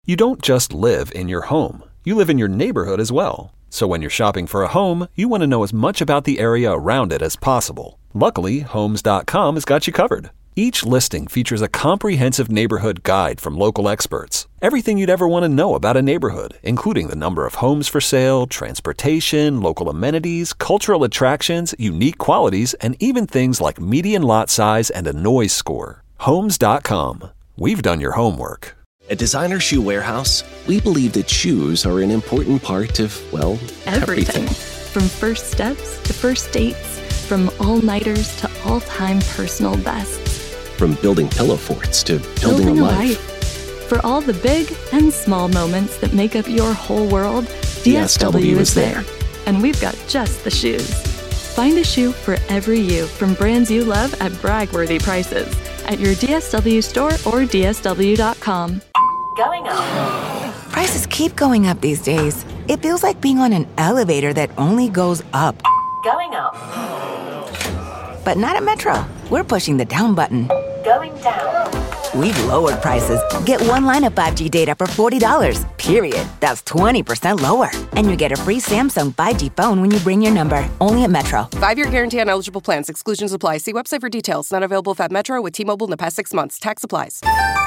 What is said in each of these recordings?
You don't just live in your home. You live in your neighborhood as well. So when you're shopping for a home, you want to know as much about the area around it as possible. Luckily, Homes.com has got you covered. Each listing features a comprehensive neighborhood guide from local experts. Everything you'd ever want to know about a neighborhood, including the number of homes for sale, transportation, local amenities, cultural attractions, unique qualities, and even things like median lot size and a noise score. Homes.com. We've done your homework. At Designer Shoe Warehouse, we believe that shoes are an important part of, well, everything. From first steps to first dates, from all-nighters to all-time personal bests. From building pillow forts to building a life. For all the big and small moments that make up your whole world, DSW is there. And we've got just the shoes. Find a shoe for every you from brands you love at brag-worthy prices at your DSW store or DSW.com. Going up. Prices keep going up these days. It feels like being on an elevator that only goes up. Going up. But not at Metro. We're pushing the down button. Going down. We've lowered prices. Get one line of 5G data for $40, period. That's 20% lower. And you get a free Samsung 5G phone when you bring your number. Only at Metro. 5-year guarantee on eligible plans. Exclusions apply. See website for details. Not available if at Metro with T-Mobile in the past 6 months. Tax applies.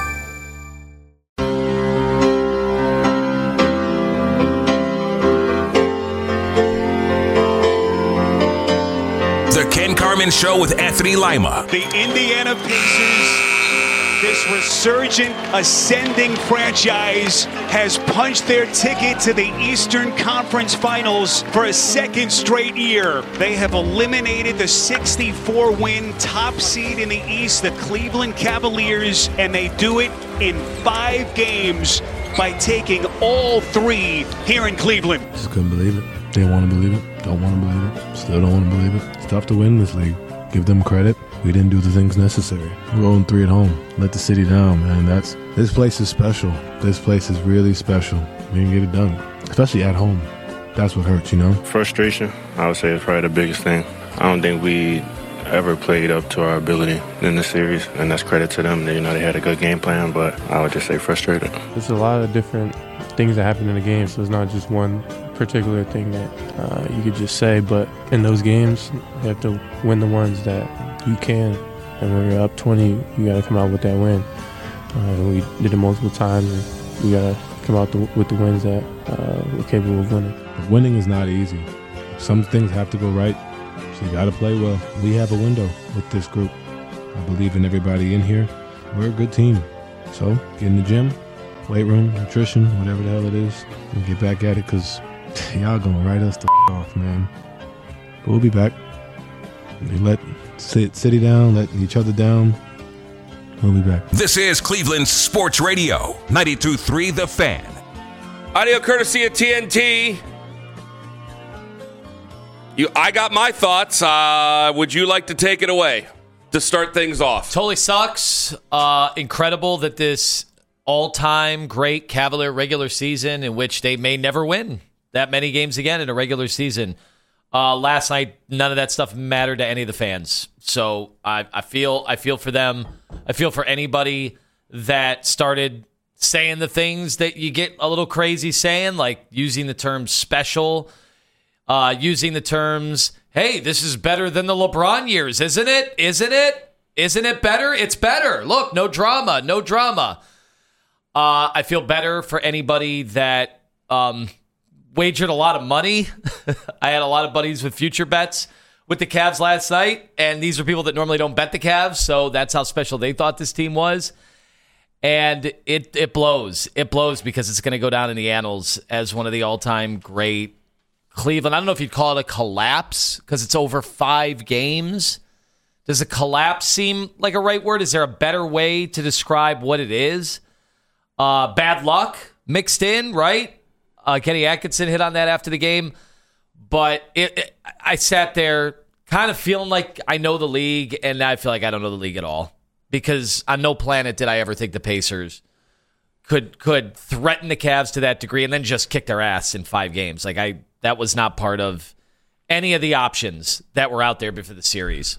The Ken Carman Show with Anthony Lima. The Indiana Pacers, this resurgent, ascending franchise, has punched their ticket to the Eastern Conference Finals for a second straight year. They have eliminated the 64-win top seed in the East, the Cleveland Cavaliers, and they do it in 5 games by taking all 3 here in Cleveland. Just couldn't believe it. Didn't want to believe it. Don't want to believe it. Still don't want to believe it. It's tough to win this league. Give them credit. We didn't do the things necessary. We're 0-3 at home. Let the city down, man. This place is special. This place is really special. We didn't get it done, especially at home. That's what hurts, you know? Frustration, I would say, is probably the biggest thing. I don't think we ever played up to our ability in the series, and that's credit to them. They had a good game plan, but I would just say frustrated. There's a lot of different things that happen in the game, so it's not just one particular thing that you could just say, but in those games, you have to win the ones that you can, and when you're up 20, you got to come out with that win. We did it multiple times, and we got to come out with the wins that we're capable of winning. Winning is not easy. Some things have to go right, so you got to play well. We have a window with this group. I believe in everybody in here. We're a good team. So get in the gym, weight room, nutrition, whatever the hell it is, and get back at it, because y'all gonna write us the off, man. But we'll be back. We let city down, let each other down. We'll be back. This is Cleveland Sports Radio, 92.3 The Fan. Audio courtesy of TNT. I got my thoughts. Would you like to take it away to start things off? Totally sucks. Incredible that this all-time great Cavalier regular season, in which they may never win that many games again in a regular season. Last night, none of that stuff mattered to any of the fans. So I feel for them. I feel for anybody that started saying the things that you get a little crazy saying, like using the term special, using the terms, hey, this is better than the LeBron years, isn't it? Isn't it? Isn't it better? It's better. Look, no drama, no drama. I feel better for anybody that wagered a lot of money. I had a lot of buddies with future bets with the Cavs last night, and these are people that normally don't bet the Cavs, so that's how special they thought this team was. And it blows. It blows because it's going to go down in the annals as one of the all-time great Cleveland. I don't know if you'd call it a collapse because it's over 5 games. Does a collapse seem like a right word? Is there a better way to describe what it is? Bad luck mixed in, right? Kenny Atkinson hit on that after the game. But I sat there kind of feeling like I know the league, and I feel like I don't know the league at all. Because on no planet did I ever think the Pacers could threaten the Cavs to that degree and then just kick their ass in 5 games. That was not part of any of the options that were out there before the series.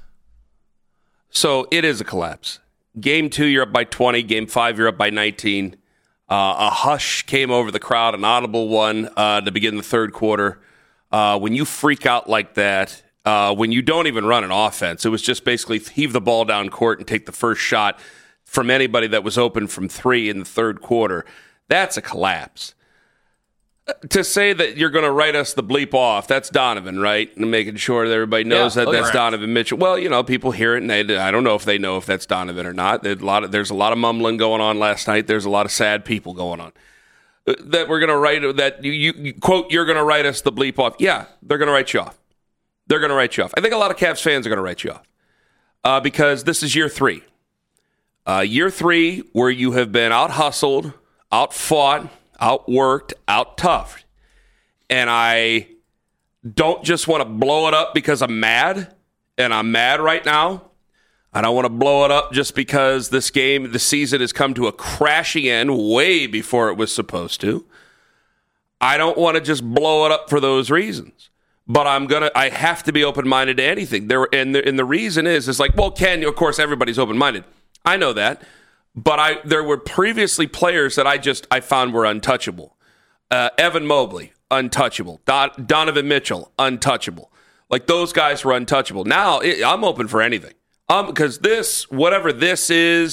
So it is a collapse. Game 2, you're up by 20. Game 5, you're up by 19. A hush came over the crowd, an audible one to begin the third quarter. When you freak out like that, when you don't even run an offense, it was just basically heave the ball down court and take the first shot from anybody that was open from 3 in the third quarter. That's a collapse. To say that you're going to write us the bleep off, that's Donovan, right? And making sure that everybody knows that's Donovan Mitchell. Well, people hear it, and I don't know if they know if that's Donovan or not. There's a lot of mumbling going on last night. There's a lot of sad people going on. That we're going to write, that you quote, you're going to write us the bleep off. Yeah, they're going to write you off. They're going to write you off. I think a lot of Cavs fans are going to write you off because this is year 3. Year 3 where you have been out-hustled, out-fought, outworked, out-toughed. And I don't just want to blow it up because I'm mad, and I'm mad right now. I don't want to blow it up just because the season has come to a crashing end way before it was supposed to. I don't want to just blow it up for those reasons. But I have to be open-minded to anything. And the reason is like, well, Ken, of course, everybody's open-minded. I know that. But there were previously players that I found were untouchable. Evan Mobley, untouchable. Donovan Mitchell, untouchable. Like, those guys were untouchable. Now, I'm open for anything. Because whatever this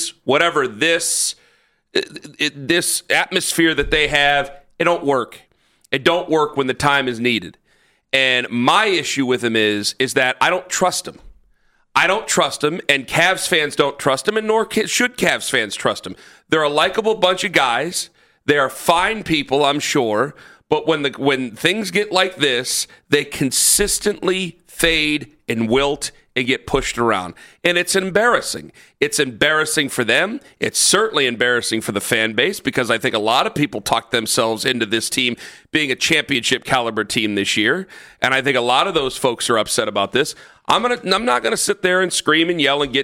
atmosphere that they have, it don't work. It don't work when the time is needed. And my issue with him is that I don't trust him. I don't trust him, and Cavs fans don't trust him, and nor should Cavs fans trust him. They're a likable bunch of guys. They are fine people, I'm sure, but when things get like this, they consistently fade and wilt and get pushed around. And it's embarrassing. It's embarrassing for them. It's certainly embarrassing for the fan base because I think a lot of people talked themselves into this team being a championship caliber team this year. And I think a lot of those folks are upset about this. I'm not going to sit there and scream and yell and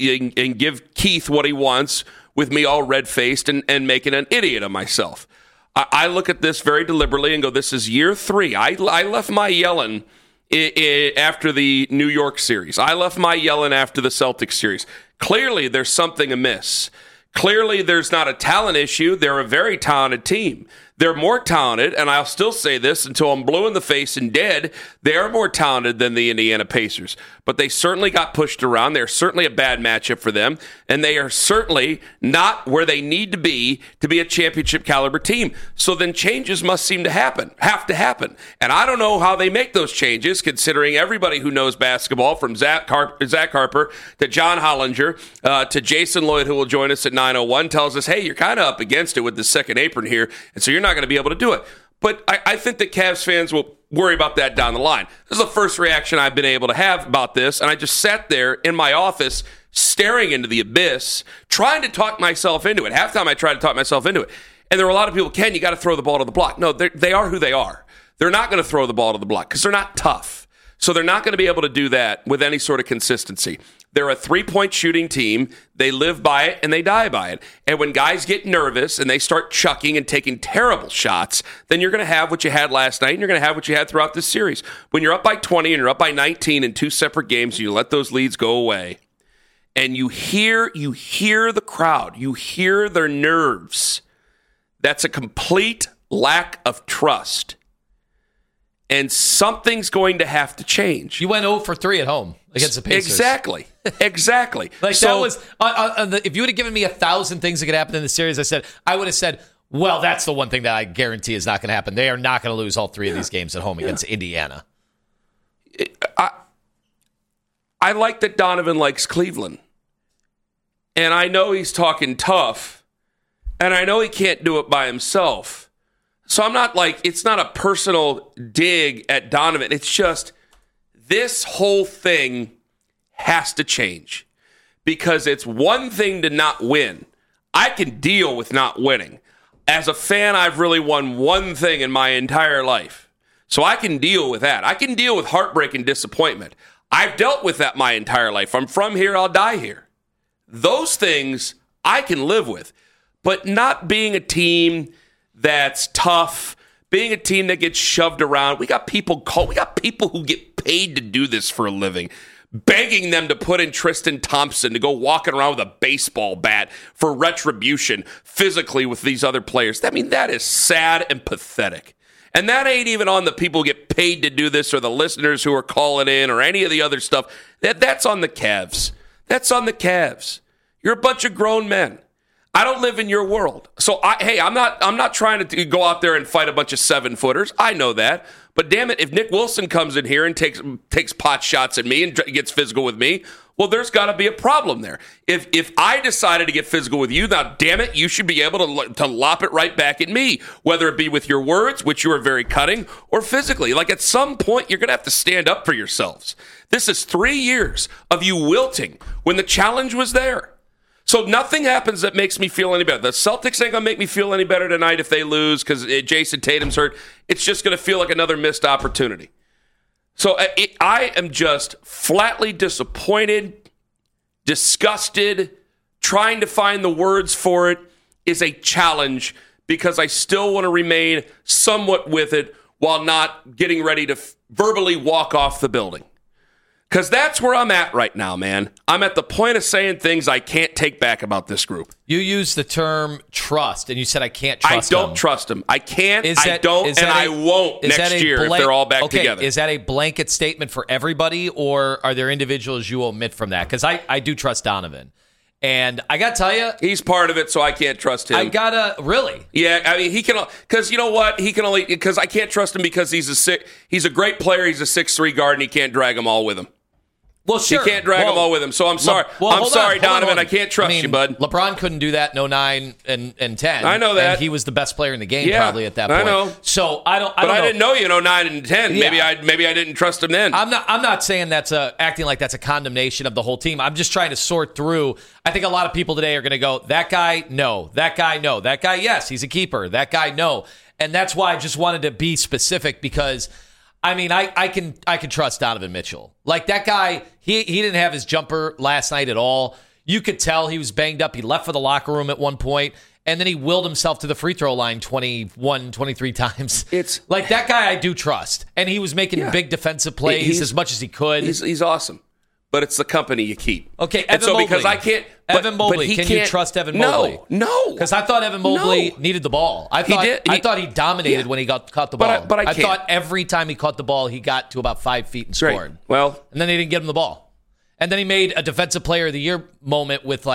give Keith what he wants with me all red-faced and making an idiot of myself. I look at this very deliberately and go, this is year 3. I left my yelling after the New York series. I left my yelling after the Celtics series. Clearly, there's something amiss. Clearly, there's not a talent issue. They're a very talented team. They're more talented, and I'll still say this until I'm blue in the face and dead, they are more talented than the Indiana Pacers. But they certainly got pushed around. They're certainly a bad matchup for them, and they are certainly not where they need to be a championship caliber team. So then changes must have to happen. And I don't know how they make those changes, considering everybody who knows basketball, from Zach Harper to John Hollinger to Jason Lloyd, who will join us at 9:01, tells us, hey, you're kind of up against it with the second apron here, and so you're not going to be able to do it. But I think that Cavs fans will worry about that down the line. This is the first reaction I've been able to have about this, and I just sat there in my office staring into the abyss, trying to talk myself into it. Halftime I tried to talk myself into it. And there were a lot of people, Ken, you got to throw the ball to the block. No, they are who they are. They're not going to throw the ball to the block because they're not tough. So they're not going to be able to do that with any sort of consistency. They're a three-point shooting team. They live by it, and they die by it. And when guys get nervous and they start chucking and taking terrible shots, then you're going to have what you had last night, and you're going to have what you had throughout this series. When you're up by 20 and you're up by 19 in 2 separate games, and you let those leads go away, and you hear the crowd, you hear their nerves, that's a complete lack of trust. And something's going to have to change. You went 0 for 3 at home against the Pacers. Exactly. Like, so, that was, if you would have given me 1,000 things that could happen in the series, I would have said, well, that's the one thing that I guarantee is not going to happen. They are not going to lose all 3 of these games at home against Indiana. I like that Donovan likes Cleveland. And I know he's talking tough. And I know he can't do it by himself. So I'm not it's not a personal dig at Donovan. It's just this whole thing has to change because it's one thing to not win. I can deal with not winning. As a fan, I've really won one thing in my entire life. So I can deal with that. I can deal with heartbreak and disappointment. I've dealt with that my entire life. I'm from here, I'll die here. Those things I can live with. But not being a team that's tough, being a team that gets shoved around. We got people who get paid to do this for a living. begging them to put in Tristan Thompson to go walking around with a baseball bat for retribution physically with these other players. I mean, that is sad and pathetic. And that ain't even on the people who get paid to do this or the listeners who are calling in or any of the other stuff. That's on the Cavs. That's on the Cavs. You're a bunch of grown men. I don't live in your world. So, I'm not trying to go out there and fight a bunch of 7-footers. I know that. But damn it, if Nick Wilson comes in here and takes pot shots at me and gets physical with me, well, there's got to be a problem there. If I decided to get physical with you, now, damn it, you should be able to lop it right back at me, whether it be with your words, which you are very cutting, or physically. Like, at some point, you're going to have to stand up for yourselves. This is 3 years of you wilting when the challenge was there. So nothing happens that makes me feel any better. The Celtics ain't going to make me feel any better tonight if they lose because Jason Tatum's hurt. It's just going to feel like another missed opportunity. So I am just flatly disappointed, disgusted. Trying to find the words for it is a challenge because I still want to remain somewhat with it while not getting ready to verbally walk off the building. Because that's where I'm at right now, man. I'm at the point of saying things I can't take back about this group. You used the term trust, and you said I can't trust them. I don't trust them. I can't, I won't next year if they're all back together. Is that a blanket statement for everybody, or are there individuals you omit from that? Because I do trust Donovan. And I got to tell you, he's part of it, so I can't trust him. Really? Yeah, I mean, he can, because you know what? Because I can't trust him because he's a great player. He's a 6'3" guard, and he can't drag them all with him. Well, sure. He can't drag them all with him, so I'm sorry. I'm sorry, Donovan. I can't trust you, bud. LeBron couldn't do that in 09 and 10. I know that. And he was the best player in the game probably at that point. I know. So I don't But know. I didn't know you in 09 and 10. Yeah. Maybe I didn't trust him then. I'm not saying that's acting like that's a condemnation of the whole team. I'm just trying to sort through. I think a lot of people today are going to go, that guy, no. That guy, no. That guy, yes, he's a keeper. That guy, no. And that's why I just wanted to be specific because I mean, I can trust Donovan Mitchell. Like that guy, he didn't have his jumper last night at all. You could tell he was banged up. He left for the locker room at one point, and then he willed himself to the free throw line 21, 23 times. It's like that guy I do trust. And he was making big defensive plays as much as he could. He's awesome. But it's the company you keep. Okay, Evan Mobley. Because I can't... Evan Mobley, can you trust Evan Mobley? No. Because I thought Evan Mobley needed the ball. I thought he dominated when he caught the ball. But I thought every time he caught the ball, he got to about 5 feet and scored. Right. Well... And then they didn't give him the ball. And then he made a Defensive Player of the Year moment with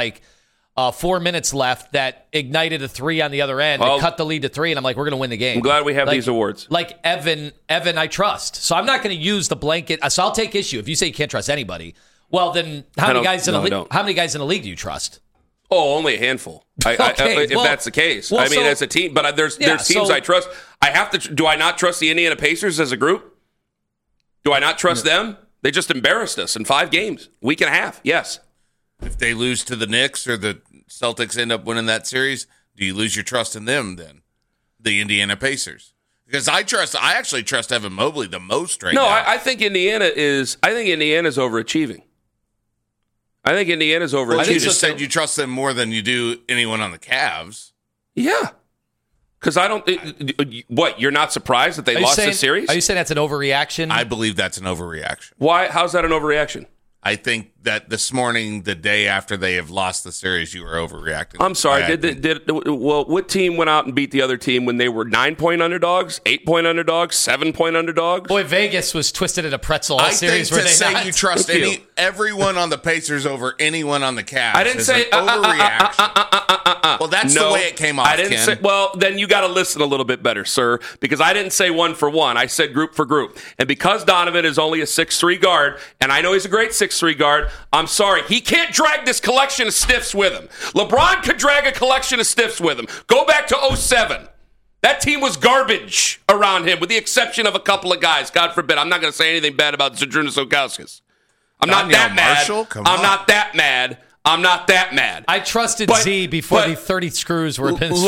4 minutes left that ignited a three on the other end and cut the lead to 3. And I'm like, we're going to win the game. I'm glad we have these awards. Like Evan, I trust. So I'm not going to use the blanket. So I'll take issue. If you say you can't trust anybody... Well, then how many guys in the league do you trust? Oh, only a handful. If that's the case. I mean, as a team. But there's teams I trust. I have to. Do I not trust the Indiana Pacers as a group? Do I not trust them? They just embarrassed us in 5 games, week and a half. Yes. If they lose to the Knicks or the Celtics end up winning that series, do you lose your trust in them then? The Indiana Pacers. Because I actually trust Evan Mobley the most right now. No, I think Indiana's overachieving. I think Indiana's overachieving. You just said you trust them more than you do anyone on the Cavs. Yeah. Because I don't... What, you're not surprised that they lost the series? Are you saying that's an overreaction? I believe that's an overreaction. Why? How's that an overreaction? I think that this morning, the day after they have lost the series, you were overreacting. I'm sorry. What team went out and beat the other team when they were 9-point underdogs, 8-point underdogs, 7-point underdogs? Boy, Vegas was twisted in a pretzel all series. I think to say you trust everyone on the Pacers over anyone on the Cavs. I didn't say overreaction. Well, that's the way it came off. I didn't say. Well, then you got to listen a little bit better, sir, because I didn't say one for one. I said group for group, and because Donovan is only a 6'3" guard, and I know he's a great 6'3" guard. I'm sorry. He can't drag this collection of stiffs with him. LeBron could drag a collection of stiffs with him. Go back to 07. That team was garbage around him, with the exception of a couple of guys. God forbid. I'm not going to say anything bad about Zydrunas Ilgauskas. I'm not that mad. I'm not that mad. I'm not that mad. I trusted Z before the 30 screws were pinned.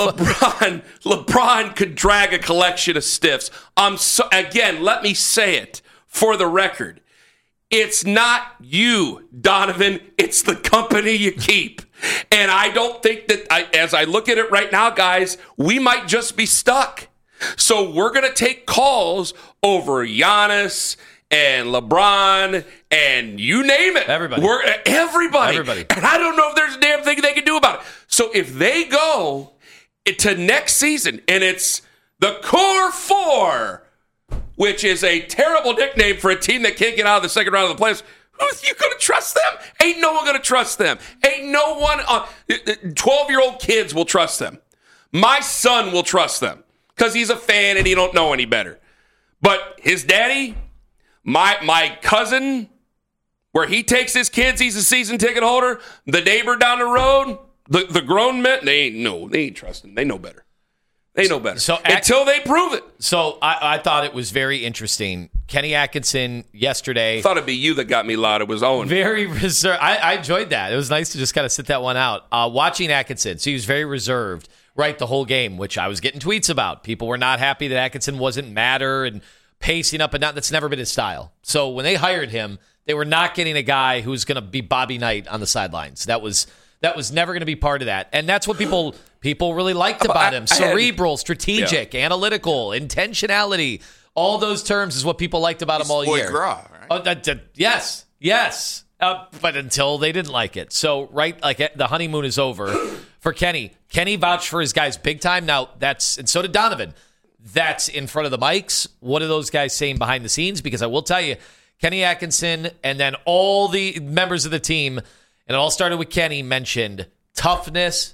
LeBron could drag a collection of stiffs. Again, let me say it for the record. It's not you, Donovan. It's the company you keep. And I don't think that, as I look at it right now, guys, we might just be stuck. So we're going to take calls over Giannis and LeBron and you name it. Everybody. Everybody. And I don't know if there's a damn thing they can do about it. So if they go to next season and it's the Core Four, which is a terrible nickname for a team that can't get out of the second round of the playoffs, who's you going to trust them? Ain't no one going to trust them. Ain't no one. 12-year-old kids will trust them. My son will trust them because he's a fan and he don't know any better. But his daddy, my cousin, where he takes his kids, he's a season ticket holder. The neighbor down the road, the grown men, they ain't trusting. They know better. They know better. Until they prove it. So I thought it was very interesting. Kenny Atkinson yesterday. I thought it'd be you that got me loud. It was Owen. Very reserved. I enjoyed that. It was nice to just kind of sit that one out. Watching Atkinson, so he was very reserved, right, the whole game, which I was getting tweets about. People were not happy that Atkinson wasn't matter and pacing up and down. That's never been his style. So when they hired him, they were not getting a guy who was going to be Bobby Knight on the sidelines. That was never going to be part of that. And that's what people really liked about him. Cerebral, strategic, analytical, intentionality. All those terms is what people liked about him all year. Gras, right? Yes. But until they didn't like it. So, right, like the honeymoon is over for Kenny. Kenny vouched for his guys big time. Now, and so did Donovan. That's in front of the mics. What are those guys saying behind the scenes? Because I will tell you, Kenny Atkinson and then all the members of the team, and it all started with Kenny, mentioned toughness,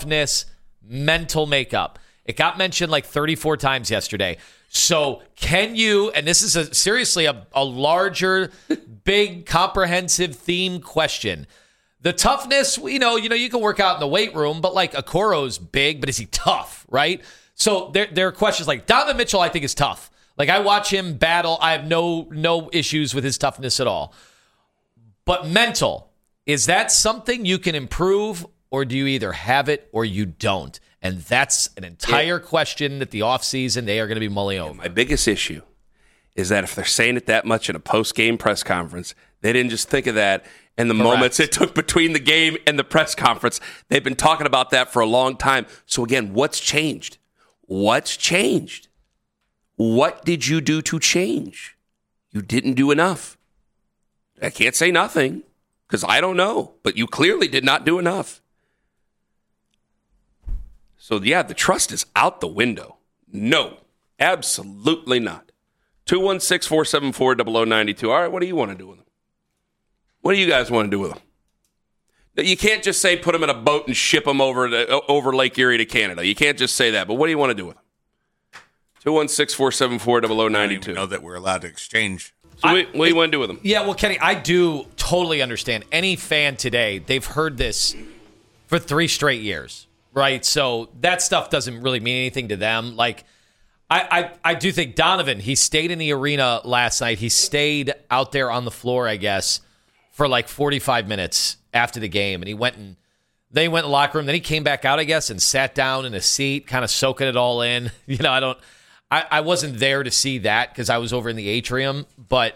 mental makeup. It got mentioned like 34 times yesterday. So can you, and this is seriously a larger, big, comprehensive theme question. The toughness, you can work out in the weight room, but like Okoro's big, but is he tough, right? So there are questions like Donovan Mitchell, I think, is tough. Like I watch him battle. I have no issues with his toughness at all. But mental, is that something you can improve, or do you either have it or you don't? And that's an entire question that the offseason they are going to be mulling over. My biggest issue is that if they're saying it that much in a post-game press conference, they didn't just think of that in the moments it took between the game and the press conference. They've been talking about that for a long time. So again, what's changed? What's changed? What did you do to change? You didn't do enough. I can't say nothing because I don't know, but you clearly did not do enough. So, yeah, the trust is out the window. No, absolutely not. 216-474-0092. All right, what do you want to do with them? What do you guys want to do with them? You can't just say put them in a boat and ship them over Lake Erie to Canada. You can't just say that. But what do you want to do with them? 216-474-0092. I don't even know that we're allowed to exchange. So what do you want to do with them? Yeah, well, Kenny, I do totally understand. Any fan today, they've heard this for 3 straight years. Right, so that stuff doesn't really mean anything to them. Like, I do think Donovan, he stayed in the arena last night. He stayed out there on the floor, I guess, for like 45 minutes after the game. And he went in the locker room. Then he came back out, I guess, and sat down in a seat, kind of soaking it all in. I wasn't there to see that because I was over in the atrium. But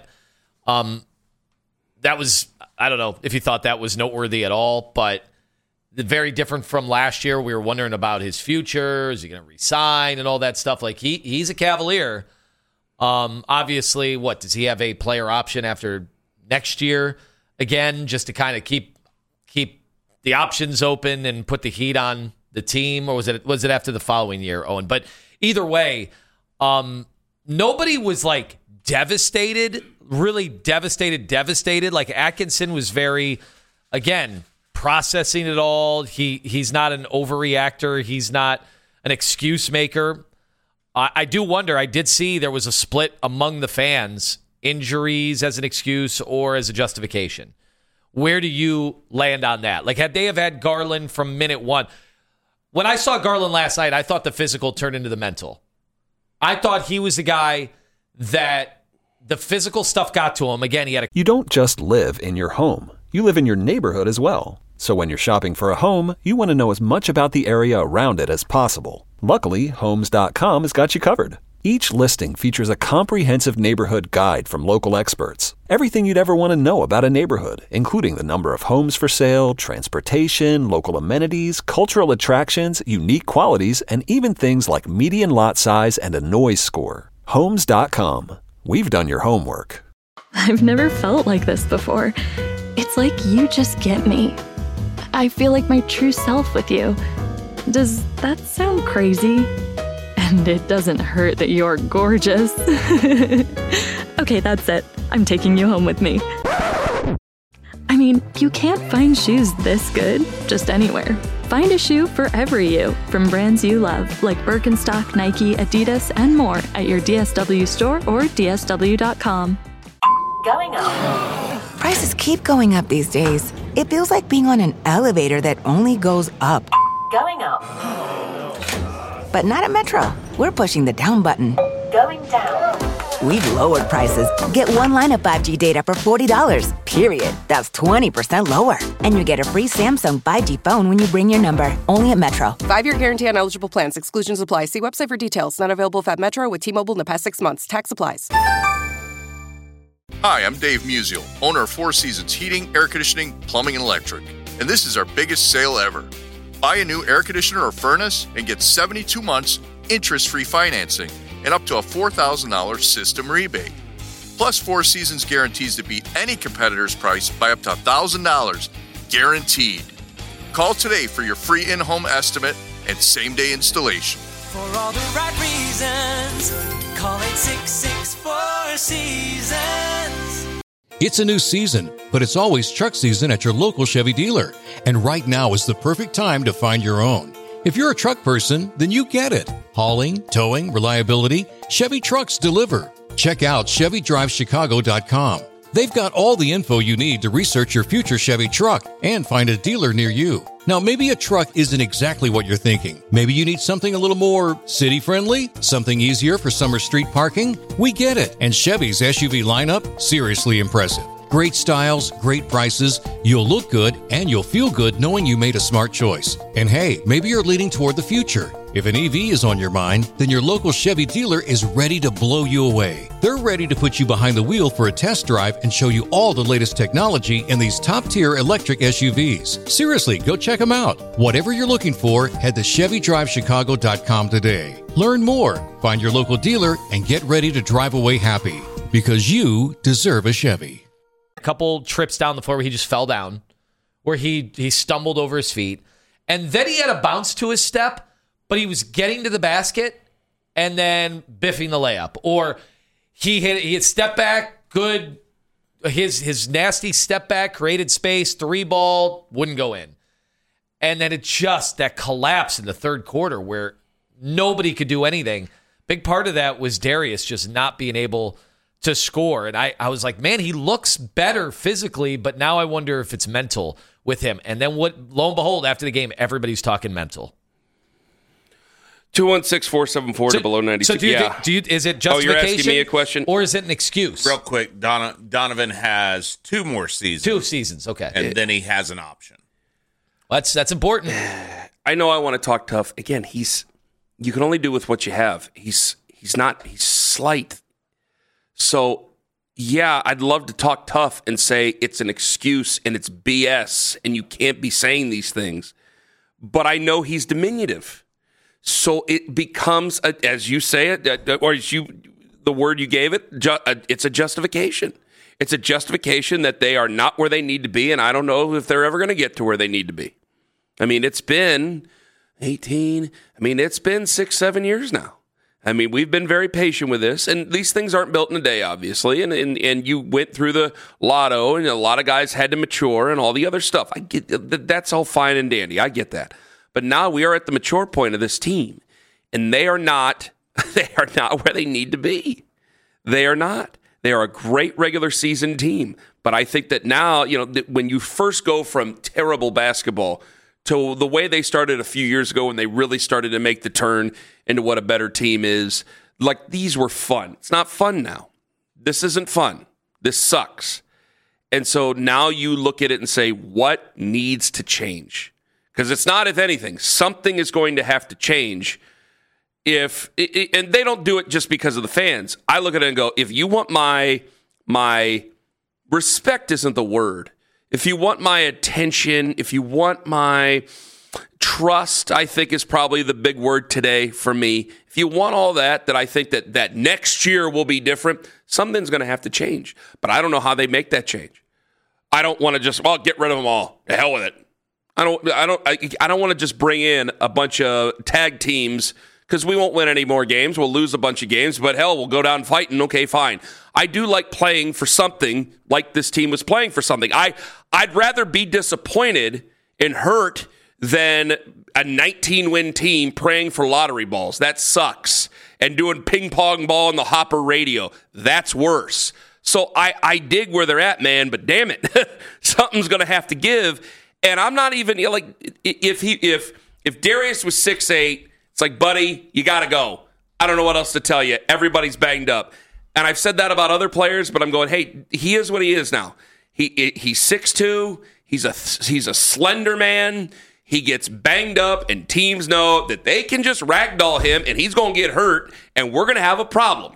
that was, I don't know if you thought that was noteworthy at all, but very different from last year. We were wondering about his future. Is he going to resign and all that stuff? Like he's a Cavalier. Obviously, does he have a player option after next year? Again, just to kind of keep the options open and put the heat on the team, or was it after the following year, Owen? But either way, nobody was like devastated, really devastated. Like Atkinson was very, again, processing it all. He's not an overreactor. He's not an excuse maker. I do wonder. I did see there was a split among the fans, injuries as an excuse or as a justification. Where do you land on that? Like, had they have had Garland from minute one? When I saw Garland last night, I thought the physical turned into the mental. I thought he was the guy that the physical stuff got to him. Again, he had You don't just live in your home. You live in your neighborhood as well. So when you're shopping for a home, you want to know as much about the area around it as possible. Luckily, Homes.com has got you covered. Each listing features a comprehensive neighborhood guide from local experts. Everything you'd ever want to know about a neighborhood, including the number of homes for sale, transportation, local amenities, cultural attractions, unique qualities, and even things like median lot size and a noise score. Homes.com. We've done your homework. I've never felt like this before. It's like you just get me. I feel like my true self with you. Does that sound crazy? And it doesn't hurt that you're gorgeous. Okay, that's it. I'm taking you home with me. I mean, you can't find shoes this good just anywhere. Find a shoe for every you from brands you love, like Birkenstock, Nike, Adidas, and more at your DSW store or DSW.com. Going up. Prices keep going up these days. It feels like being on an elevator that only goes up. Going up. But not at Metro. We're pushing the down button. Going down. We've lowered prices. Get one line of 5G data for $40, period. That's 20% lower. And you get a free Samsung 5G phone when you bring your number. Only at Metro. 5-year guarantee on eligible plans. Exclusions apply. See website for details. Not available at Metro with T-Mobile in the past 6 months. Tax applies. Hi, I'm Dave Musial, owner of Four Seasons Heating, Air Conditioning, Plumbing, and Electric. And this is our biggest sale ever. Buy a new air conditioner or furnace and get 72 months interest-free financing and up to a $4,000 system rebate. Plus, Four Seasons guarantees to beat any competitor's price by up to $1,000, guaranteed. Call today for your free in-home estimate and same-day installation. For all the right reasons, call 866-4 Seasons. It's a new season, but it's always truck season at your local Chevy dealer. And right now is the perfect time to find your own. If you're a truck person, then you get it. Hauling, towing, reliability, Chevy trucks deliver. Check out ChevyDriveChicago.com. They've got all the info you need to research your future Chevy truck and find a dealer near you. Now, maybe a truck isn't exactly what you're thinking. Maybe you need something a little more city-friendly, something easier for summer street parking. We get it. And Chevy's SUV lineup, seriously impressive. Great styles, great prices, you'll look good, and you'll feel good knowing you made a smart choice. And hey, maybe you're leaning toward the future. If an EV is on your mind, then your local Chevy dealer is ready to blow you away. They're ready to put you behind the wheel for a test drive and show you all the latest technology in these top-tier electric SUVs. Seriously, go check them out. Whatever you're looking for, head to ChevyDriveChicago.com today. Learn more, find your local dealer, and get ready to drive away happy. Because you deserve a Chevy. A couple trips down the floor where he just fell down, where he stumbled over his feet, and then he had a bounce to his step, but he was getting to the basket and then biffing the layup. Or he had step back, good, his nasty step back, created space, 3-ball, wouldn't go in. And then it just, that collapse in the third quarter where nobody could do anything. Big part of that was Darius just not being able to score. And I was like, man, he looks better physically, but now I wonder if it's mental with him. And then lo and behold, after the game, everybody's talking mental. 216-474-0092. So is it justification? Oh, you're asking me a question? Or is it an excuse? Real quick, Donovan has 2 more seasons. 2 seasons, okay. And then he has an option. That's important. I know I want to talk tough. Again, you can only do with what you have. He's slight. So, yeah, I'd love to talk tough and say it's an excuse and it's BS and you can't be saying these things. But I know he's diminutive. So it becomes, as you say it, or the word you gave it, it's a justification. It's a justification that they are not where they need to be, and I don't know if they're ever going to get to where they need to be. I mean, it's been 18. I mean, it's been 6-7 years now. I mean, we've been very patient with this, and these things aren't built in a day, obviously. And you went through the lotto, and a lot of guys had to mature and all the other stuff. I get that's all fine and dandy. I get that. But now we are at the mature point of this team, and they are not where they need to be. They are not. They are a great regular season team. But I think that now, when you first go from terrible basketball to the way they started a few years ago when they really started to make the turn into what a better team is, like these were fun. It's not fun now. This isn't fun. This sucks. And so now you look at it and say, what needs to change? Because it's not, if anything, something is going to have to change. And they don't do it just because of the fans. I look at it and go, if you want my respect isn't the word. If you want my attention, if you want my Trust, I think, is probably the big word today for me. If you want all that I think that next year will be different, something's going to have to change. But I don't know how they make that change. I don't want to just, get rid of them all. The hell with it. I don't want to just bring in a bunch of tag teams because we won't win any more games. We'll lose a bunch of games, but hell, we'll go down fighting. Okay, fine. I do like playing for something like this team was playing for something. I'd rather be disappointed and hurt than a 19-win team praying for lottery balls. That sucks. And doing ping pong ball on the Hopper radio. That's worse. So I dig where they're at, man, but damn it. Something's going to have to give. And I'm not even, if Darius was 6'8", it's like, buddy, you got to go. I don't know what else to tell you. Everybody's banged up. And I've said that about other players, but I'm going, hey, he is what he is now. He's 6'2". He's a slender man. He gets banged up, and teams know that they can just ragdoll him, and he's going to get hurt, and we're going to have a problem.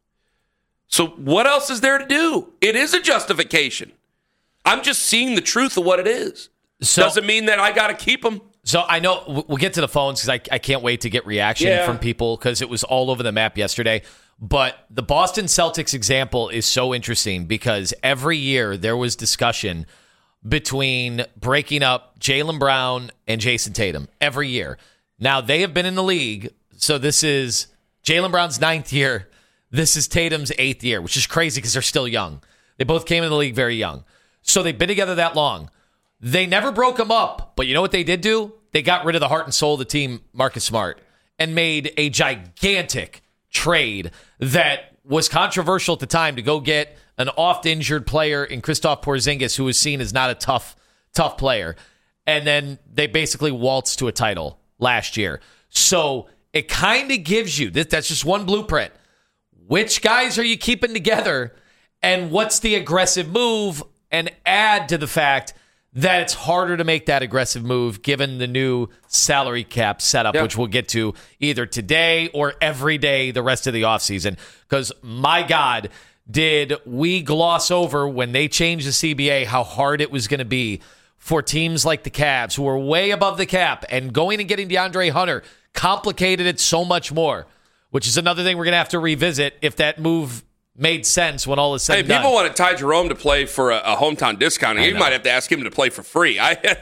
So what else is there to do? It is a justification. I'm just seeing the truth of what it is. Doesn't mean that I got to keep him. So I know we'll get to the phones because I can't wait to get reaction from people because it was all over the map yesterday. But the Boston Celtics example is so interesting because every year there was discussion between breaking up Jaylen Brown and Jason Tatum every year. Now, they have been in the league, so this is Jaylen Brown's 9th year. This is Tatum's 8th year, which is crazy because they're still young. They both came in the league very young. So they've been together that long. They never broke them up, but you know what they did do? They got rid of the heart and soul of the team, Marcus Smart, and made a gigantic trade that was controversial at the time to go get an oft-injured player in Kristaps Porzingis, who was seen as not a tough player. And then they basically waltzed to a title last year. So it kind of gives you, that's just one blueprint. Which guys are you keeping together? And what's the aggressive move? And add to the fact that it's harder to make that aggressive move given the new salary cap setup, which we'll get to either today or every day the rest of the offseason. Because, my God, did we gloss over when they changed the CBA how hard it was going to be for teams like the Cavs, who are way above the cap, and going and getting DeAndre Hunter complicated it so much more, which is another thing we're going to have to revisit if that move made sense when all is said and done. People wanted Ty Jerome to play for a hometown discount. You might have to ask him to play for free.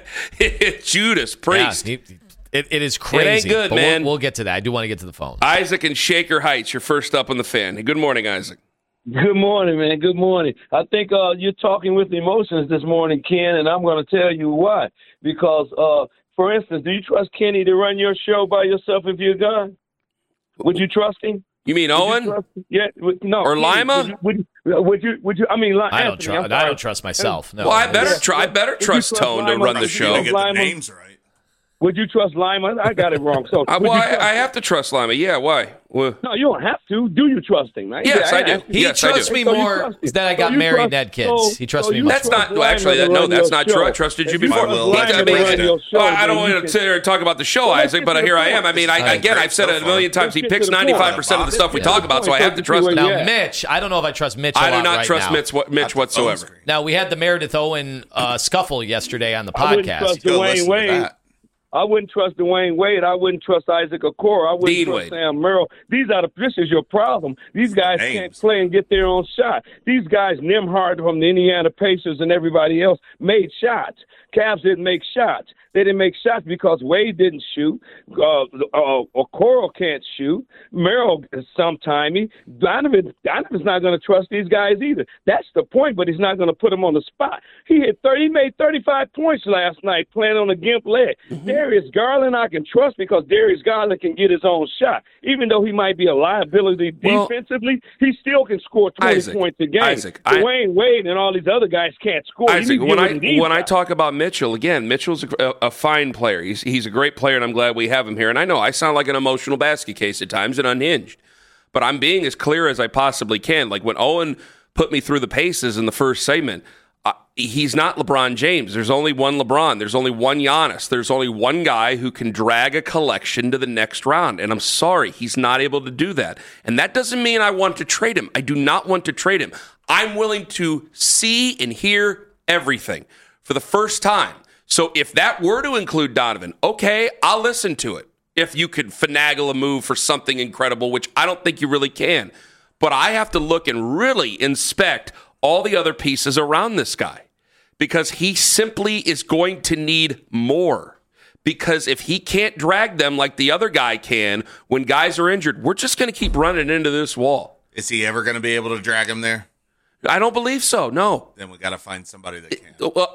Judas Priest. Yeah, it is crazy. It ain't good, but man. We'll get to that. I do want to get to the phone. Isaac in Shaker Heights, you're first up on the Fan. Good morning, Isaac. Good morning, man. Good morning. I think you're talking with emotions this morning, Ken, and I'm going to tell you why. Because, for instance, do you trust Kenny to run your show by yourself if you're gone? Would you trust him? You mean Owen? No. Or Lima? Would you? I mean, I don't trust myself. No. Well, I better trust Tone to run the show. Get the names right. Would you trust Lima? I got it wrong. So I have to trust Lima. Yeah, why? Well, no, you don't have to. Do you trust him? Right? Yes, I do. He trusts me more than I got married and had kids. He trusts me more. That's not that's not true. I trusted you before. I don't want to sit here and talk about the show, Isaac, but here I am. I mean, I've said it a million times. He picks 95% of the stuff we talk about, so I have to trust him. Now, Mitch, I don't know if I trust Mitch. I do not trust Mitch whatsoever. Now, we had the Meredith Owen scuffle yesterday on the podcast. I wouldn't trust Dwayne Wade. I wouldn't trust Isaac Okoro. I wouldn't trust Sam Merrill. This is your problem. These guys can't play and get their own shot. These guys, Nembhard from the Indiana Pacers and everybody else, made shots. Cavs didn't make shots. They didn't make shots because Wade didn't shoot. Okoro can't shoot. Merrill sometimey. Donovan's not going to trust these guys either. That's the point, but he's not going to put them on the spot. He made 35 points last night playing on a gimp leg. Mm-hmm. Darius Garland I can trust because Darius Garland can get his own shot. Even though he might be a liability defensively, he still can score 20 points a game. Dwayne Wade and all these other guys can't score. Isaac, when I talk about Mitchell, again, Mitchell's a fine player. He's a great player, and I'm glad we have him here. And I know I sound like an emotional basket case at times and unhinged, but I'm being as clear as I possibly can. Like when Owen put me through the paces in the first segment, he's not LeBron James. There's only one LeBron. There's only one Giannis. There's only one guy who can drag a collection to the next round. And I'm sorry, he's not able to do that. And that doesn't mean I want to trade him. I do not want to trade him. I'm willing to see and hear everything. For the first time, So if that were to include Donovan, okay, I'll listen to it. If you could finagle a move for something incredible, which I don't think you really can. But I have to look and really inspect all the other pieces around this guy because he simply is going to need more. Because if he can't drag them like the other guy can when guys are injured, we're just going to keep running into this wall. Is he ever going to be able to drag him there? I don't believe so. No. Then we got to find somebody that can. Well,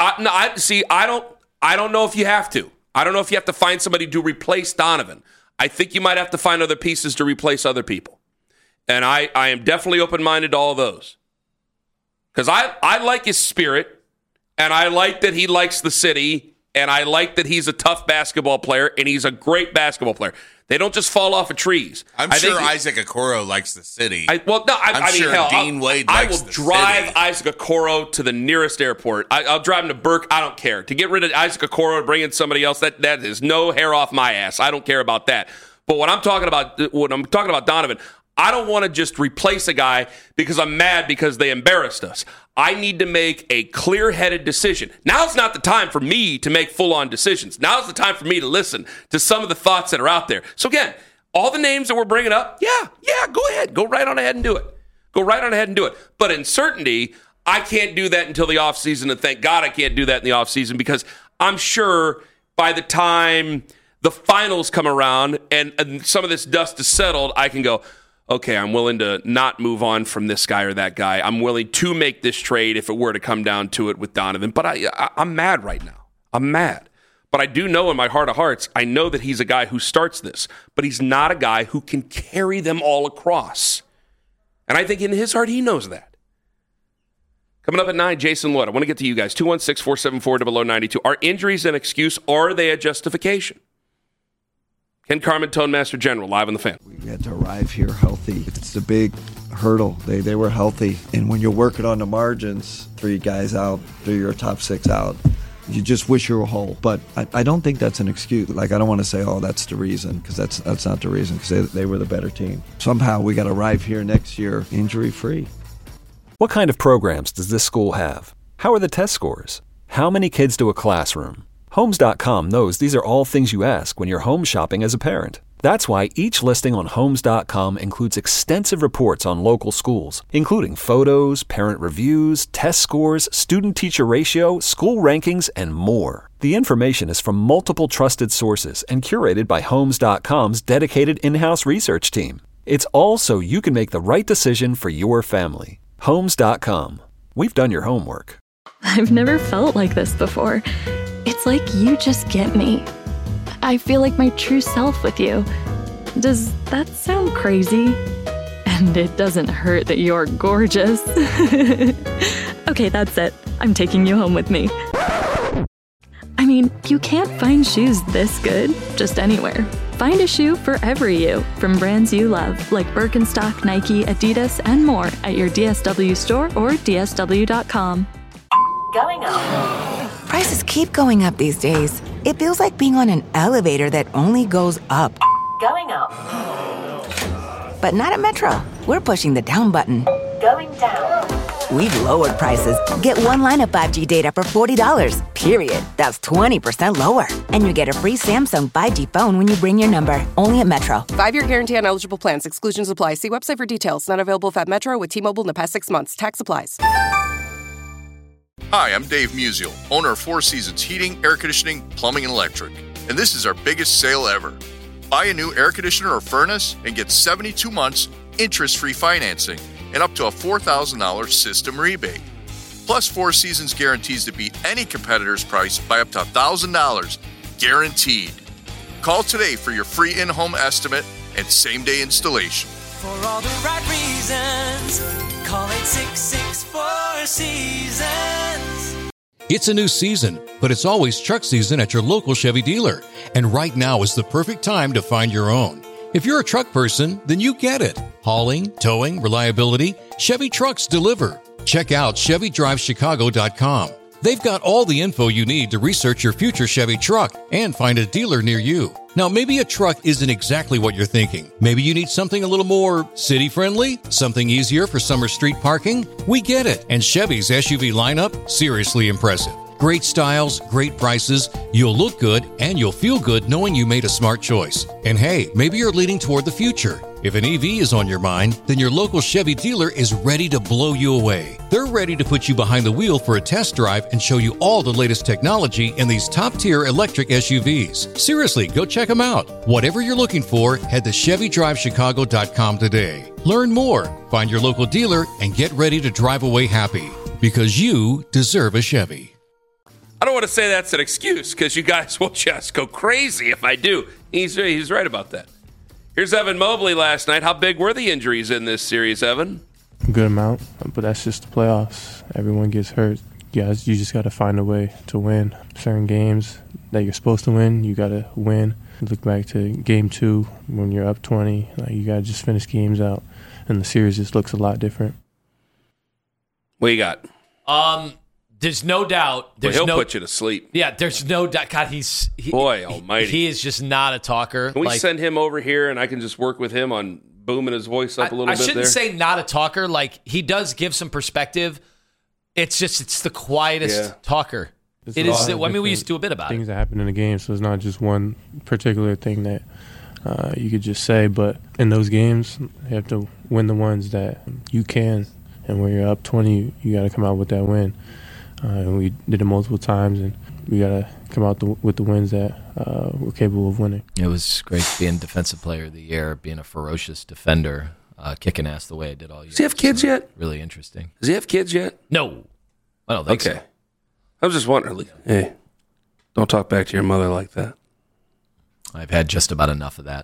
I don't know if you have to. I don't know if you have to find somebody to replace Donovan. I think you might have to find other pieces to replace other people. And I am definitely open-minded to all of those. Because I like his spirit, and I like that he likes the city, and I like that he's a tough basketball player, and he's a great basketball player. They don't just fall off of trees. I'm sure Isaac Okoro likes the city. I'm sure hell, Dean Wade likes the city. I will drive Isaac Okoro to the nearest airport. I'll drive him to Burke. I don't care. To get rid of Isaac Okoro and bring in somebody else, that is no hair off my ass. I don't care about that. But when I'm talking about Donovan, I don't want to just replace a guy because I'm mad because they embarrassed us. I need to make a clear-headed decision. Now's not the time for me to make full-on decisions. Now's the time for me to listen to some of the thoughts that are out there. So again, all the names that we're bringing up, yeah, go ahead. Go right on ahead and do it. Go right on ahead and do it. But in certainty, I can't do that until the offseason, and thank God I can't do that in the offseason because I'm sure by the time the finals come around and some of this dust is settled, I can go, okay, I'm willing to not move on from this guy or that guy. I'm willing to make this trade if it were to come down to it with Donovan. But I'm mad right now. I'm mad. But I do know in my heart of hearts, I know that he's a guy who starts this. But he's not a guy who can carry them all across. And I think in his heart, he knows that. Coming up at 9, Jason Lloyd. I want to get to you guys. 216-474-0092. Are injuries an excuse or are they a justification? Ken Carman, Tonemaster General, live on the Fan. We had to arrive here healthy. It's a big hurdle. They were healthy. And when you're working on the margins, 3 guys out, 3 of your top 6 out, you just wish you were whole. But I don't think that's an excuse. Like, I don't want to say, oh, that's the reason, because that's not the reason, because they were the better team. Somehow we got to arrive here next year injury-free. What kind of programs does this school have? How are the test scores? How many kids do a classroom? Homes.com knows these are all things you ask when you're home shopping as a parent. That's why each listing on Homes.com includes extensive reports on local schools, including photos, parent reviews, test scores, student-teacher ratio, school rankings, and more. The information is from multiple trusted sources and curated by Homes.com's dedicated in-house research team. It's all so you can make the right decision for your family. Homes.com. We've done your homework. I've never felt like this before. It's like you just get me. I feel like my true self with you. Does that sound crazy? And it doesn't hurt that you're gorgeous. Okay, that's it. I'm taking you home with me. I mean, you can't find shoes this good just anywhere. Find a shoe for every you from brands you love, like Birkenstock, Nike, Adidas, and more at your DSW store or DSW.com. Going up. Prices keep going up these days. It feels like being on an elevator that only goes up. Going up. But not at Metro. We're pushing the down button. Going down. We've lowered prices. Get one line of 5G data for $40, period. That's 20% lower. And you get a free Samsung 5G phone when you bring your number. Only at Metro. 5-year guarantee on eligible plans. Exclusions apply. See website for details. Not available at Metro with T-Mobile in the past 6 months. Tax applies. Hi, I'm Dave Musial, owner of 4 Seasons Heating, Air Conditioning, Plumbing, and Electric. And this is our biggest sale ever. Buy a new air conditioner or furnace and get 72 months interest-free financing and up to a $4,000 system rebate. Plus, 4 Seasons guarantees to beat any competitor's price by up to $1,000, guaranteed. Call today for your free in-home estimate and same-day installation. For all the right reasons, call 866-4Seasons. It's a new season, but it's always truck season at your local Chevy dealer. And right now is the perfect time to find your own. If you're a truck person, then you get it. Hauling, towing, reliability, Chevy trucks deliver. Check out ChevyDriveChicago.com. They've got all the info you need to research your future Chevy truck and find a dealer near you. Now, maybe a truck isn't exactly what you're thinking. Maybe you need something a little more city-friendly, something easier for summer street parking. We get it. And Chevy's SUV lineup, seriously impressive. Great styles, great prices, you'll look good, and you'll feel good knowing you made a smart choice. And hey, maybe you're leaning toward the future. If an EV is on your mind, then your local Chevy dealer is ready to blow you away. They're ready to put you behind the wheel for a test drive and show you all the latest technology in these top-tier electric SUVs. Seriously, go check them out. Whatever you're looking for, head to ChevyDriveChicago.com today. Learn more, find your local dealer, and get ready to drive away happy. Because you deserve a Chevy. I don't want to say that's an excuse because you guys will just go crazy if I do. He's right about that. Here's Evan Mobley last night. How big were the injuries in this series, Evan? A good amount, but that's just the playoffs. Everyone gets hurt. You just got to find a way to win. Certain games that you're supposed to win, you got to win. Look back to Game 2 when you're up 20. You got to just finish games out, and the series just looks a lot different. What you got? There's no doubt. He'll put you to sleep. Yeah, there's no doubt. God, boy almighty. He is just not a talker. Can we send him over here and I can just work with him on booming his voice up a little bit there? I shouldn't say not a talker. Like, he does give some perspective. It's the quietest talker. It is. I mean, we used to do a bit about things that happen in the game, so it's not just one particular thing that you could just say. But in those games, you have to win the ones that you can. And when you're up 20, you got to come out with that win. And we did it multiple times, and we got to come out with the wins that we're capable of winning. It was great being Defensive Player of the Year, being a ferocious defender, kicking ass the way I did all year. Does he have kids yet? Really interesting. Does he have kids yet? No. I don't think so. I was just wondering. Hey, don't talk back to your mother like that. I've had just about enough of that.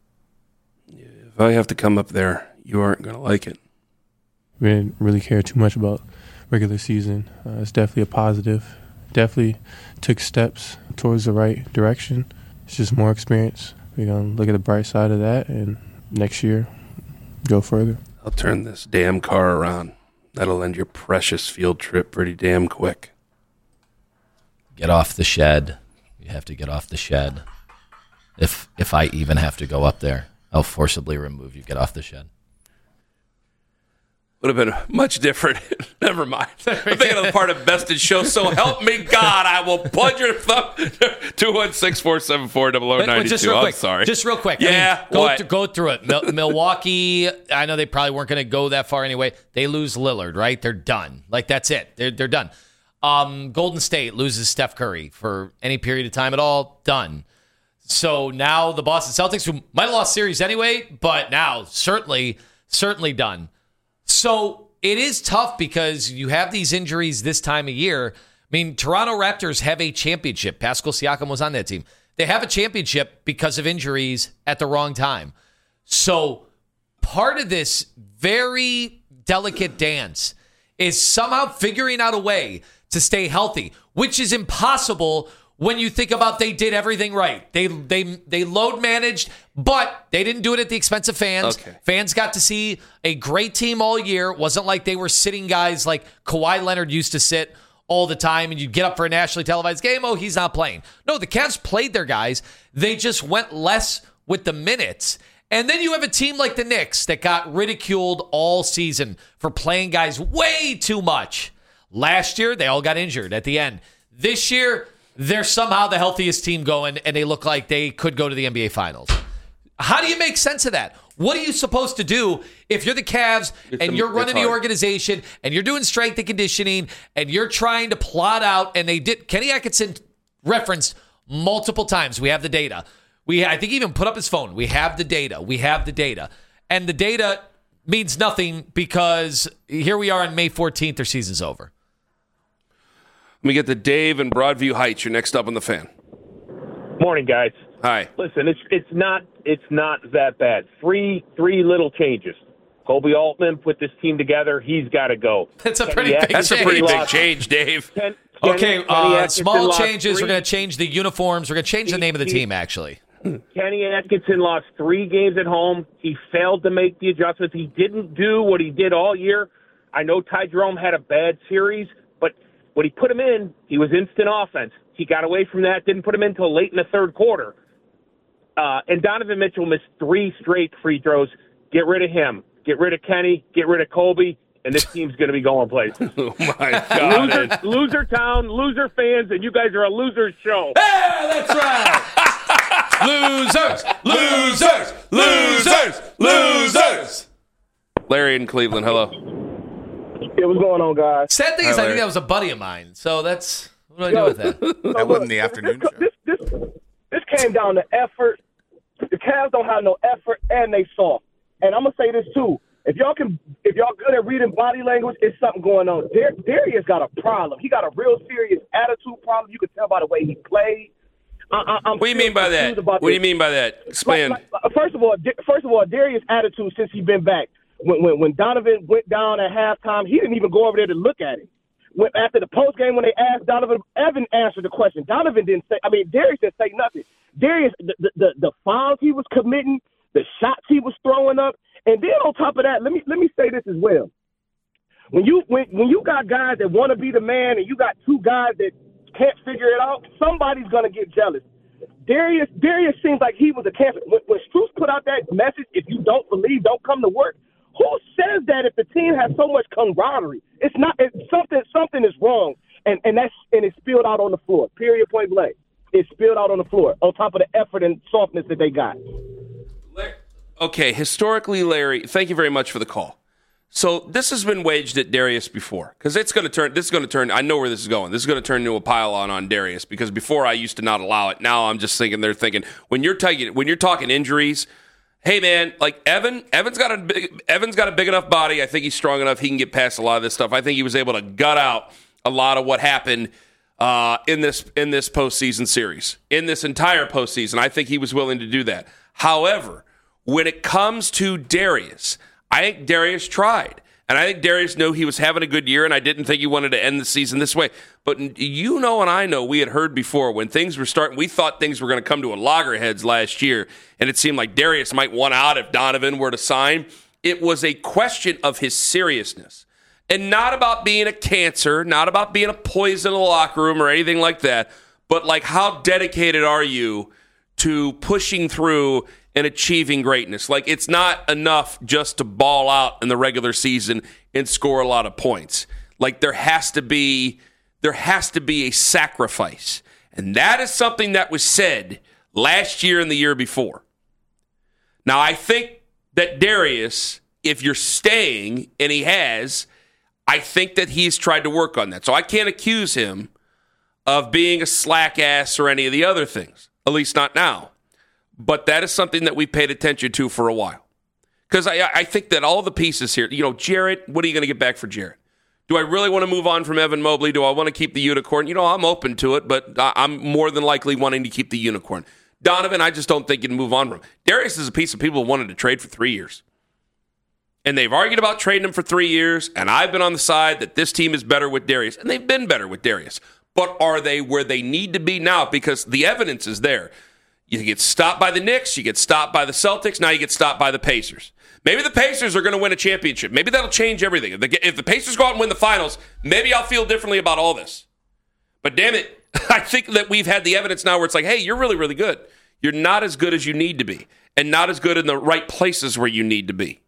If I have to come up there, you aren't going to like it. We didn't really care too much about regular season. It's definitely a positive. Definitely took steps towards the right direction. It's just more experience. We're going to look at the bright side of that, and next year, go further. I'll turn this damn car around. That'll end your precious field trip pretty damn quick. Get off the shed. You have to get off the shed. If I even have to go up there, I'll forcibly remove you. Get off the shed. Would have been much different. Never mind. I'm thinking of the part of Best in Show. So help me God, I will plug your thumb. 216-474-0092. I'm sorry. Just real quick. Yeah. Go through it. Milwaukee, I know they probably weren't going to go that far anyway. They lose Lillard, right? They're done. Like, that's it. They're done. Golden State loses Steph Curry for any period of time at all. Done. So now the Boston Celtics, who might have lost series anyway, but now certainly done. So it is tough because you have these injuries this time of year. I mean, Toronto Raptors have a championship. Pascal Siakam was on that team. They have a championship because of injuries at the wrong time. So part of this very delicate dance is somehow figuring out a way to stay healthy, which is impossible when you think about they did everything right. They load managed, but they didn't do it at the expense of fans. Okay. Fans got to see a great team all year. It wasn't like they were sitting guys like Kawhi Leonard used to sit all the time, and you'd get up for a nationally televised game, oh, he's not playing. No, the Cavs played their guys. They just went less with the minutes. And then you have a team like the Knicks that got ridiculed all season for playing guys way too much. Last year, they all got injured at the end. This year, they're somehow the healthiest team going, and they look like they could go to the NBA Finals. How do you make sense of that? What are you supposed to do if you're the Cavs and you're running the organization and you're doing strength and conditioning and you're trying to plot out, and they did. Kenny Atkinson referenced multiple times. We have the data. I think he even put up his phone. We have the data. And the data means nothing because here we are on May 14th, their season's over. Let me get to Dave in Broadview Heights. You're next up on the Fan. Morning, guys. Hi. Listen, it's not that bad. Three little changes. Kobe Altman put this team together. He's got to go. That's a pretty big change, Dave. Small changes. We're going to change the uniforms. We're going to change the name of the team, actually. Kenny Atkinson lost 3 games at home. He failed to make the adjustments. He didn't do what he did all year. I know Ty Jerome had a bad series, but when he put him in, he was instant offense. He got away from that, didn't put him in until late in the third quarter. And Donovan Mitchell missed 3 straight free throws. Get rid of him. Get rid of Kenny. Get rid of Kobe. and this team's going to be going places. Oh, my God. Loser town, loser fans, and you guys are a loser show. Hey, that's right. Losers. Larry in Cleveland, hello. Hey, what's going on, guys? Sad thing is, I think that was a buddy of mine. So that's what do I do with that? That wasn't the afternoon show. This came down to effort. The Cavs don't have no effort, and they soft. And I'm gonna say this too: if y'all good at reading body language, it's something going on. Darius got a problem. He got a real serious attitude problem. You can tell by the way he played. What do you mean by that? What do you mean by that? Explain. First of all, Darius' attitude since he's been back. When Donovan went down at halftime, he didn't even go over there to look at it. After the postgame, when they asked Donovan, Evan answered the question. Donovan didn't say. I mean, Darius didn't say nothing. Darius, the fouls he was committing, the shots he was throwing up, and then on top of that, let me say this as well. When you got guys that want to be the man, and you got two guys that can't figure it out, somebody's gonna get jealous. Darius seems like he was a cancer. When Strus put out that message, if you don't believe, don't come to work. Who says that if the team has so much camaraderie? It's not. Something is wrong, and it's spilled out on the floor. Period. Point blank. It's spilled out on the floor. On top of the effort and softness that they got. Okay, historically, Larry, thank you very much for the call. So this has been waged at Darius before, because it's going to turn. This is going to turn. I know where this is going. This is going to turn into a pile on Darius, because before I used to not allow it. Now I'm just thinking they're thinking when you're talking injuries. Hey man, like Evan's got a big enough body. I think he's strong enough. He can get past a lot of this stuff. I think he was able to gut out a lot of what happened in this postseason series, in this entire postseason. I think he was willing to do that. However, when it comes to Darius, I think Darius tried. And I think Darius knew he was having a good year, and I didn't think he wanted to end the season this way. But you know and I know we had heard before when things were starting, we thought things were going to come to a loggerheads last year, and it seemed like Darius might want out if Donovan were to sign. It was a question of his seriousness. And not about being a cancer, not about being a poison in the locker room or anything like that, but like how dedicated are you to pushing through and achieving greatness. Like, it's not enough just to ball out in the regular season and score a lot of points. Like, there has to be a sacrifice. And that is something that was said last year and the year before. Now, I think that Darius, if you're staying, and he has, I think that he's tried to work on that. So I can't accuse him of being a slack ass or any of the other things, at least not now. But that is something that we paid attention to for a while. Because I think that all the pieces here, Jarrett, what are you going to get back for Jarrett? Do I really want to move on from Evan Mobley? Do I want to keep the unicorn? I'm open to it, but I'm more than likely wanting to keep the unicorn. Donovan, I just don't think you can move on from him. Darius is a piece of people who wanted to trade for 3 years. And they've argued about trading him for 3 years, and I've been on the side that this team is better with Darius, and they've been better with Darius. But are they where they need to be now? Because the evidence is there. You get stopped by the Knicks, you get stopped by the Celtics, now you get stopped by the Pacers. Maybe the Pacers are going to win a championship. Maybe that'll change everything. If the Pacers go out and win the finals, maybe I'll feel differently about all this. But damn it, I think that we've had the evidence now where it's like, hey, you're really, really good. You're not as good as you need to be, and not as good in the right places where you need to be.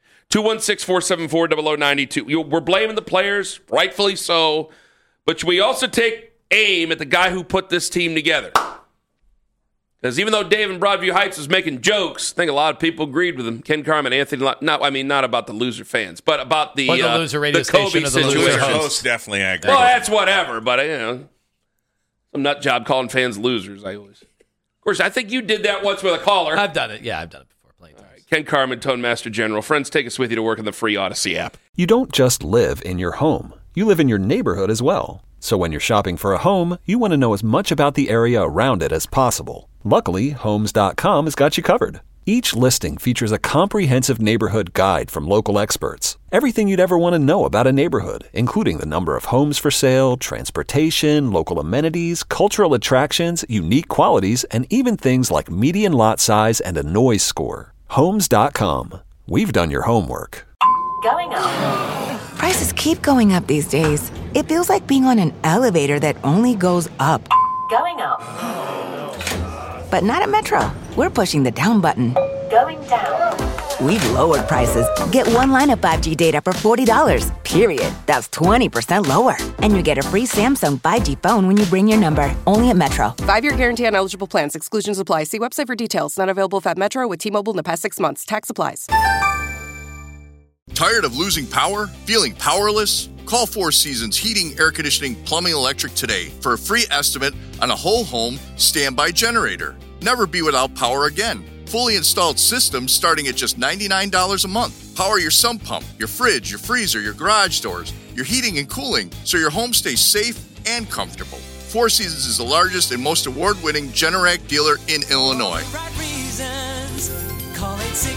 216-474-0092. We're blaming the players, rightfully so, but we also take aim at the guy who put this team together. Because even though Dave in Broadview Heights was making jokes, I think a lot of people agreed with him. Ken Carman, Anthony, not about the loser fans, but about the loser radio station Kobe of the loser situation. Most definitely agree. Well, that's whatever, but some nut job calling fans losers. Of course, I think you did that once with a caller. I've done it. Yeah, I've done it before. Plenty of times. Ken Carman, Tone Master General. Friends, take us with you to work in the free Odyssey app. You don't just live in your home. You live in your neighborhood as well. So when you're shopping for a home, you want to know as much about the area around it as possible. Luckily, Homes.com has got you covered. Each listing features a comprehensive neighborhood guide from local experts. Everything you'd ever want to know about a neighborhood, including the number of homes for sale, transportation, local amenities, cultural attractions, unique qualities, and even things like median lot size and a noise score. Homes.com. We've done your homework. Going up. Prices keep going up these days. It feels like being on an elevator that only goes up. Going up. But not at Metro. We're pushing the down button. Going down. We've lowered prices. Get one line of 5G data for $40, period. That's 20% lower. And you get a free Samsung 5G phone when you bring your number. Only at Metro. 5-year guarantee on eligible plans. Exclusions apply. See website for details. Not available at Metro with T-Mobile in the past 6 months. Tax applies. Tired of losing power? Feeling powerless? Call Four Seasons Heating, Air Conditioning, Plumbing, Electric today for a free estimate on a whole home standby generator. Never be without power again. Fully installed systems starting at just $99 a month. Power your sump pump, your fridge, your freezer, your garage doors, your heating and cooling, so your home stays safe and comfortable. Four Seasons is the largest and most award-winning Generac dealer in Illinois. Right reasons. Call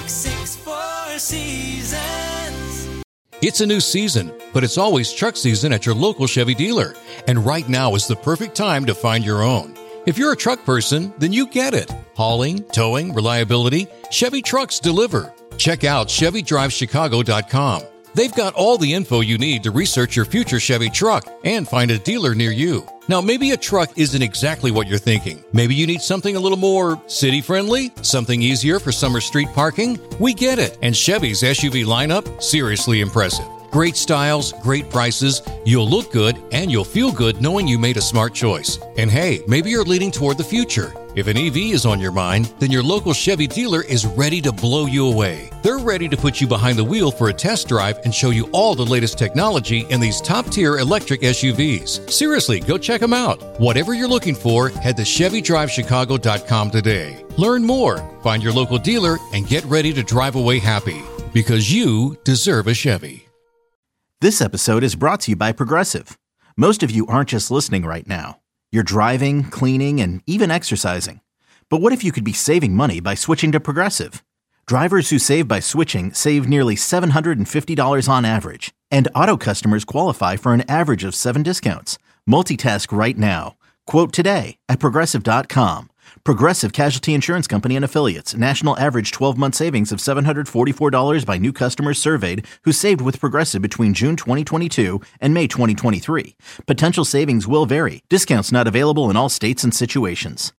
866-4Seasons. It's a new season, but it's always truck season at your local Chevy dealer. And right now is the perfect time to find your own. If you're a truck person, then you get it. Hauling, towing, reliability, Chevy trucks deliver. Check out ChevyDriveChicago.com. They've got all the info you need to research your future Chevy truck and find a dealer near you. Now, maybe a truck isn't exactly what you're thinking. Maybe you need something a little more city-friendly, something easier for summer street parking. We get it. And Chevy's SUV lineup, seriously impressive. Great styles, great prices, you'll look good, and you'll feel good knowing you made a smart choice. And hey, maybe you're leaning toward the future. If an EV is on your mind, then your local Chevy dealer is ready to blow you away. They're ready to put you behind the wheel for a test drive and show you all the latest technology in these top-tier electric SUVs. Seriously, go check them out. Whatever you're looking for, head to ChevyDriveChicago.com today. Learn more, find your local dealer, and get ready to drive away happy. Because you deserve a Chevy. This episode is brought to you by Progressive. Most of you aren't just listening right now. You're driving, cleaning, and even exercising. But what if you could be saving money by switching to Progressive? Drivers who save by switching save nearly $750 on average. And auto customers qualify for an average of 7 discounts. Multitask right now. Quote today at Progressive.com. Progressive Casualty Insurance Company and Affiliates. National average 12-month savings of $744 by new customers surveyed who saved with Progressive between June 2022 and May 2023. Potential savings will vary. Discounts not available in all states and situations.